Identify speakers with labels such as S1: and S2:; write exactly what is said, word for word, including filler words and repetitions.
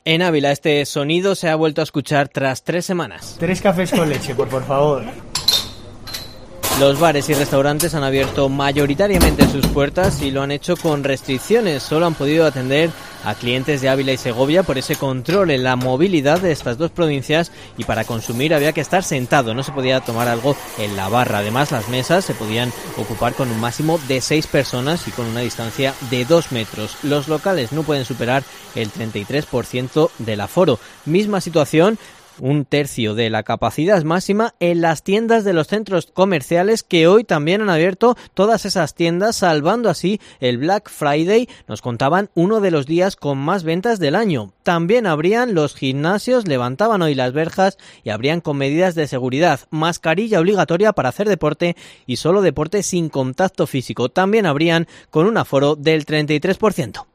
S1: En Ávila este sonido se ha vuelto a escuchar tras tres semanas.
S2: Tres cafés con leche, por, por favor.
S1: Los bares y restaurantes han abierto mayoritariamente sus puertas y lo han hecho con restricciones. Solo han podido atender a clientes de Ávila y Segovia por ese control en la movilidad de estas dos provincias, y para consumir había que estar sentado, no se podía tomar algo en la barra. Además, las mesas se podían ocupar con un máximo de seis personas y con una distancia de dos metros. Los locales no pueden superar el treinta y tres por ciento del aforo. Misma situación, un tercio de la capacidad máxima en las tiendas de los centros comerciales, que hoy también han abierto todas esas tiendas, salvando así el Black Friday. Nos contaban uno de los días con más ventas del año. También abrían los gimnasios, levantaban hoy las verjas y abrían con medidas de seguridad, mascarilla obligatoria para hacer deporte y solo deporte sin contacto físico. También abrían con un aforo del treinta y tres por ciento.